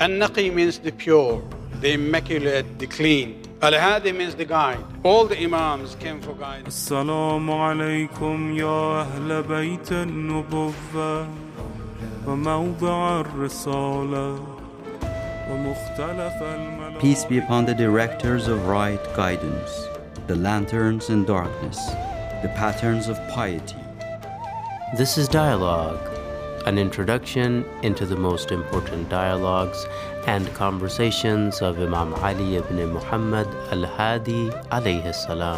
An-Naqi means the pure, the immaculate, the clean. Al-Hadi means the guide. All the Imams came for guidance. Assalamu alaikum ya ahl bayt an-nubuwwah wa mawdi' ar-risalah wa mukhtalaf al-malak. Peace be upon the directors of right guidance, the lanterns in darkness, the patterns of piety. This is Dialogue, an introduction into the most important dialogues and conversations of Imam Ali ibn Muhammad al-Hadi alayhi salam.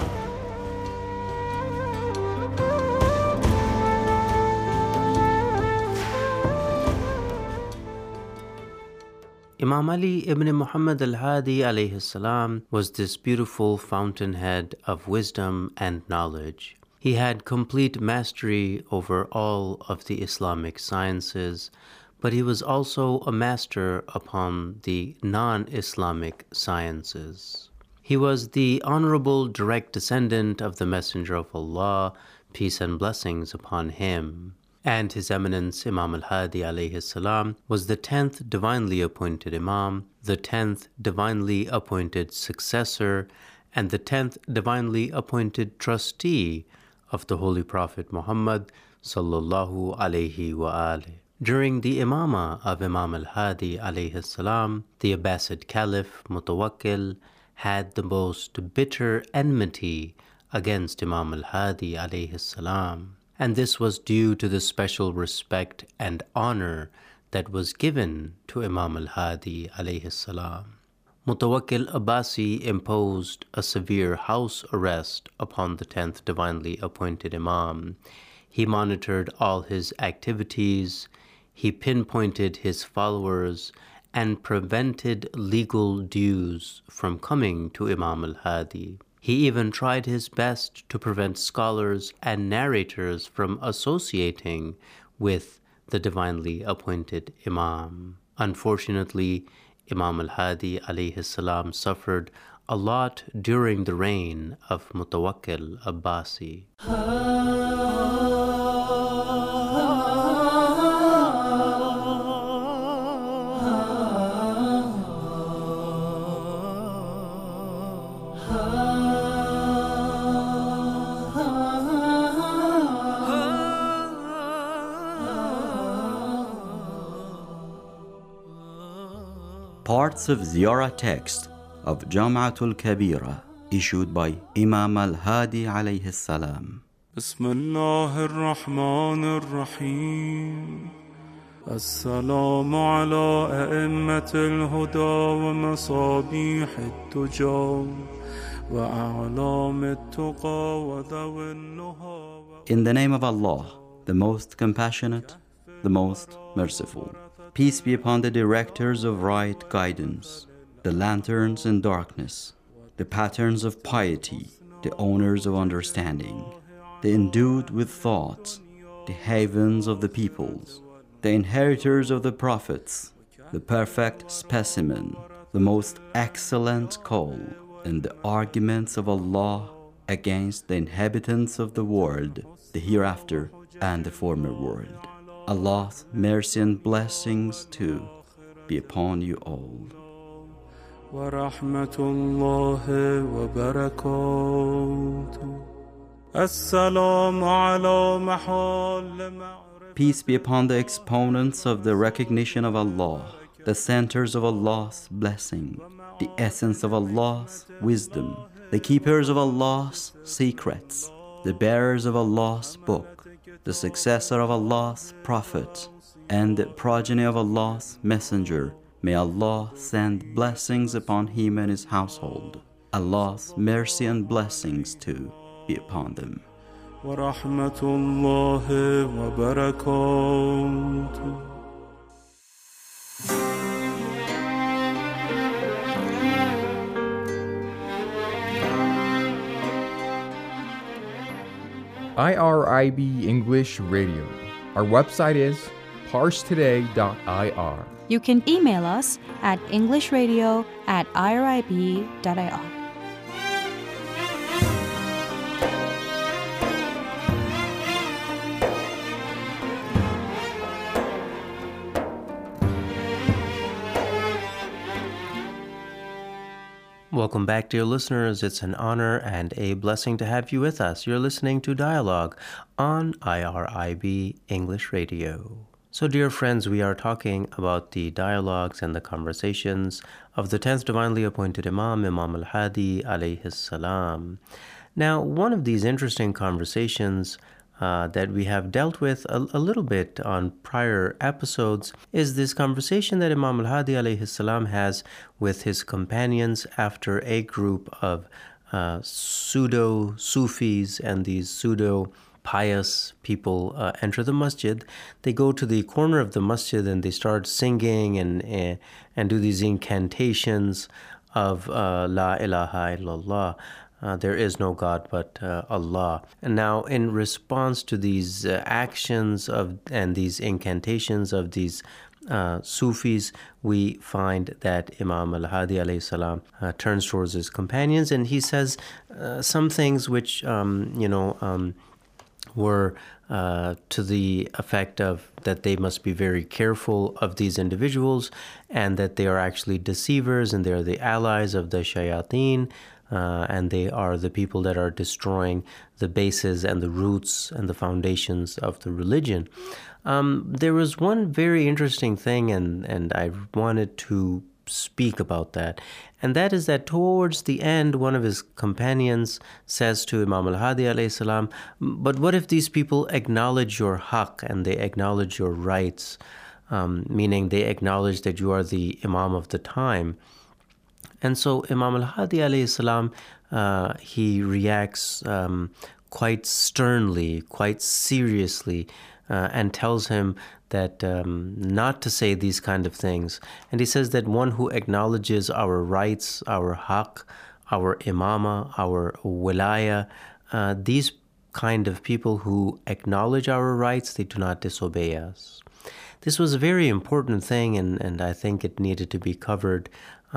Imam Ali ibn Muhammad al-Hadi alayhi salam was this beautiful fountainhead of wisdom and knowledge. He had complete mastery over all of the Islamic sciences, but he was also a master upon the non-Islamic sciences. He was the honorable direct descendant of the Messenger of Allah, peace and blessings upon him. And His Eminence Imam al-Hadi alayhi salam was the 10th divinely appointed Imam, the 10th divinely appointed successor, and the 10th divinely appointed trustee of the Holy Prophet Muhammad sallallahu alayhi wa alihi. During the Imamah of Imam al-Hadi alayhi salam, the Abbasid Caliph Mutawakkil had the most bitter enmity against Imam al-Hadi alayhi salam, and this was due to the special respect and honor that was given to Imam al-Hadi alayhi salam. Mutawakkil Abbasi imposed a severe house arrest upon the 10th divinely appointed Imam. He monitored all his activities, he pinpointed his followers, and prevented legal dues from coming to Imam al-Hadi. He even tried his best to prevent scholars and narrators from associating with the divinely appointed Imam. Unfortunately, Imam al-Hadi alayhi salam suffered a lot during the reign of Mutawakkil Abbasi. Parts of Ziyarah text of Jam'atul Kabira issued by Imam al-Hadi alayhi salam. Bismillahir Rahmanir Rahim. Assalamu ala a'immatil huda wa masabihit tuja wa a'lamit tuqa wa dhawil nuha. In the name of Allah, the most compassionate, the most merciful. Peace be upon the directors of right guidance, the lanterns in darkness, the patterns of piety, the owners of understanding, the endued with thought, the havens of the peoples, the inheritors of the prophets, the perfect specimen, the most excellent call, and the arguments of Allah against the inhabitants of the world, the hereafter and the former world. Allah's mercy and blessings too be upon you all. Wa rahmatullahi wa barakatuh. Assalamu ala mahal. Peace be upon the exponents of the recognition of Allah, the centers of Allah's blessing, the essence of Allah's wisdom, the keepers of Allah's secrets, the bearers of Allah's book, the successor of Allah's prophet, and the progeny of Allah's messenger. May Allah send blessings upon him and his household. Allah's mercy and blessings too be upon them. Wa rahmatullahi wa barakatuh. IRIB English Radio. Our website is parstoday.ir. You can email us at englishradio@irib.ir. Welcome back, dear listeners. It's an honor and a blessing to have you with us. You're listening to Dialogue on IRIB English Radio. So, dear friends, we are talking about the dialogues and the conversations of the 10th divinely appointed Imam, Imam al-Hadi alayhi salam. Now, one of these interesting conversations that we have dealt with a little bit on prior episodes is this conversation that Imam al-Hadi alayhi salam has with his companions after a group of pseudo-Sufis and these pseudo-pious people enter the masjid. They go to the corner of the masjid and they start singing and do these incantations of La ilaha illallah. There is no God but Allah. And now, in response to these actions and these incantations of these Sufis, we find that Imam al-Hadi alayhi salam turns towards his companions and he says some things which, were to the effect of that they must be very careful of these individuals and that they are actually deceivers and they are the allies of the shayateen. And they are the people that are destroying the bases and the roots and the foundations of the religion. There was one very interesting thing, and I wanted to speak about that. And that is that towards the end, one of his companions says to Imam al-Hadi alayhi salam, but what if these people acknowledge your haqq and they acknowledge your rights, meaning they acknowledge that you are the Imam of the time? And so Imam al-Hadi alayhi salam, he reacts quite sternly, quite seriously, and tells him that not to say these kind of things. And he says that one who acknowledges our rights, our haqq, our imama, our wilaya, these kind of people who acknowledge our rights, they do not disobey us. This was a very important thing, and I think it needed to be covered.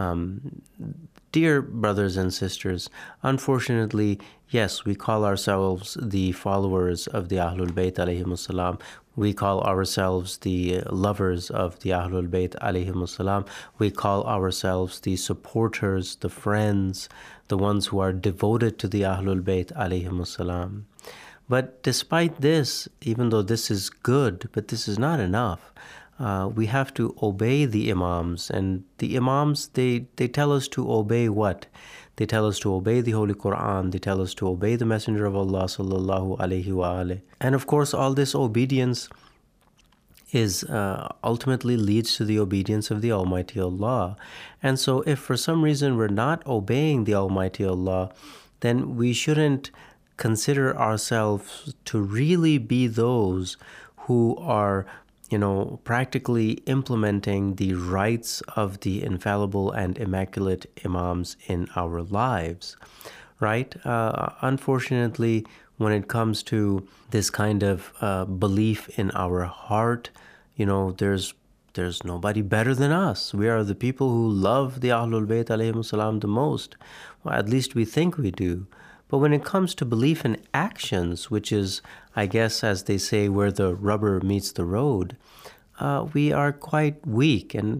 Dear brothers and sisters, unfortunately, yes, we call ourselves the followers of the Ahlul Bayt alayhimus salam. We call ourselves the lovers of the Ahlul Bayt alayhimus salam. We call ourselves the supporters, the friends, the ones who are devoted to the Ahlul Bayt alayhimus salam. But despite this, even though this is good, but this is not enough. We have to obey the Imams, and the Imams, they tell us to obey what? They tell us to obey the Holy Quran, they tell us to obey the Messenger of Allah sallallahu alayhi wa alayhi. And of course, all this obedience is ultimately leads to the obedience of the Almighty Allah. And so if for some reason we're not obeying the Almighty Allah, then we shouldn't consider ourselves to really be those who are practically implementing the rights of the infallible and immaculate Imams in our lives, right? Unfortunately, when it comes to this kind of belief in our heart, there's nobody better than us. We are the people who love the Ahlul Bayt alayhimus salam the most. Well, at least we think we do. But when it comes to belief in actions, which is, I guess, as they say, where the rubber meets the road, we are quite weak, and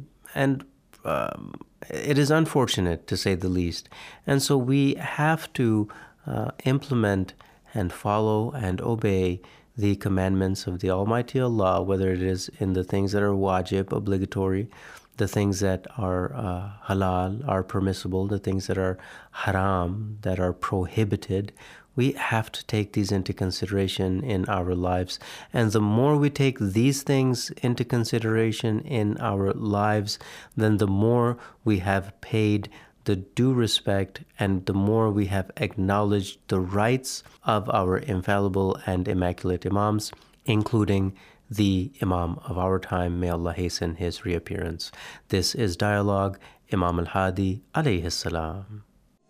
it is unfortunate, to say the least. And so we have to implement and follow and obey the commandments of the Almighty Allah, whether it is in the things that are wajib, obligatory, the things that are halal, are permissible, the things that are haram, that are prohibited. We have to take these into consideration in our lives. And the more we take these things into consideration in our lives, then the more we have paid the due respect and the more we have acknowledged the rights of our infallible and immaculate Imams, including the Imam of our time. May Allah hasten his reappearance. This is Dialogue, Imam al-Hadi alayhi salam.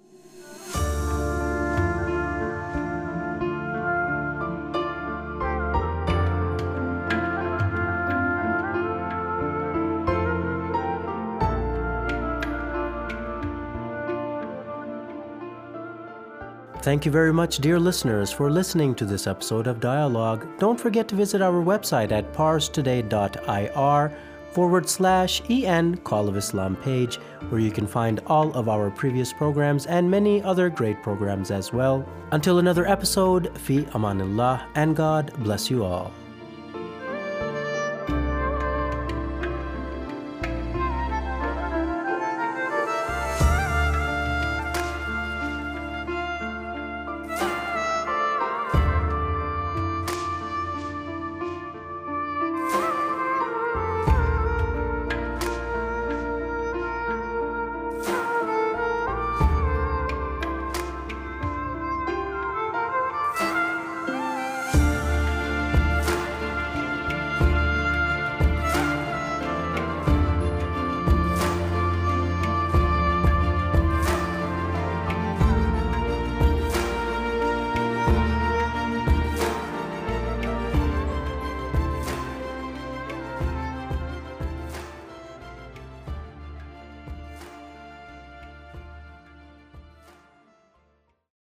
Thank you very much, dear listeners, for listening to this episode of Dialogue. Don't forget to visit our website at parstoday.ir facebook.com/en Call of Islam page, where you can find all of our previous programs and many other great programs as well. Until another episode, fi amanillah, and God bless you all.